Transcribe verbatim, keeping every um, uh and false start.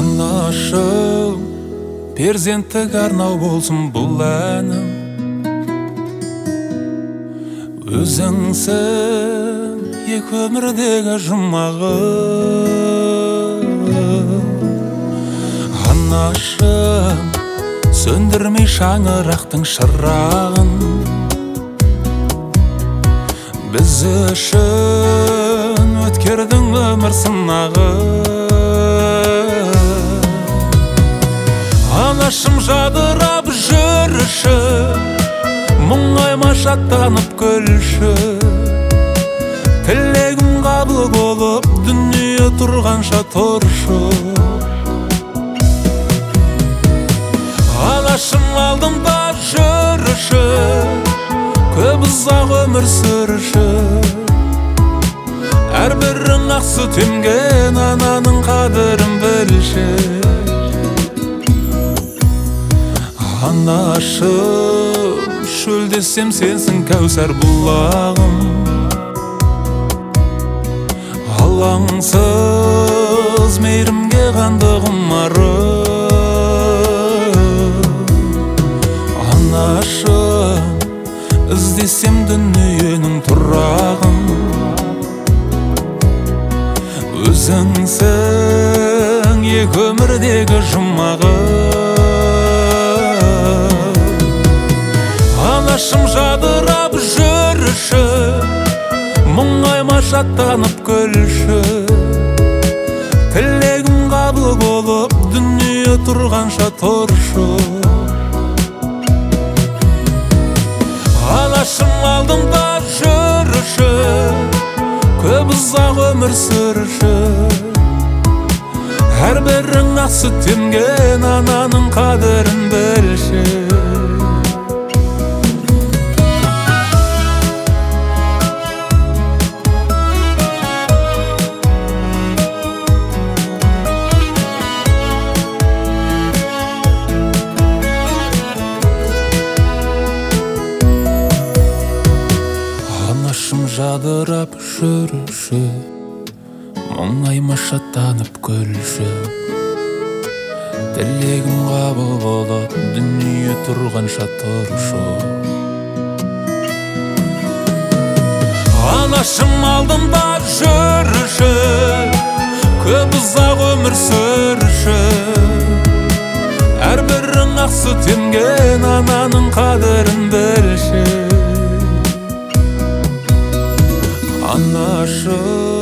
Анашым, перзенттік арнау болсын бұл әнім. Өзіңсің екі өмірдегі жұмағым. Анашым, сөндірмей шаңырақтың шырағын. Біз үшін өткердің өмір сынағын. Анашым, жадырап жүріші, мұңайма шаттанып күлші. Тілегім қабыл болып, дүние тұрғанша тұршы. Анашым, алдымда жүріші, көп ұзақ өмір сүріші. Әрбірің ақ сүт емген ананың қадірін білші. Анашым, шөлдесем сенсің кәусар бұлағым. Алаңсыз мейірімге қанды ғұмарым. Анашым, іздесем дүниенің тұрағын. Өзіңсің екі өмірдегі жұмағым. Анашым, жадырап жүріші, мұңайма шаттанып күлші. Тілегім қабыл болып, дүние тұрғанша тұршы. Анашым, алдымда жүріші, көп ұзақ өмір сүріші. Әрбірің ақ сүт емген ананың қадірін білші. Анашым, жадырап жүріші, мұңайма шаттанып күлші. Тілегім қабыл болып, дүние тұрғанша тұршы. Анашым, алдымда жүріші, көп ұзақ өмір сүріші. Әрбірің ақ сүт емген ананың қадірін білші. Анашым,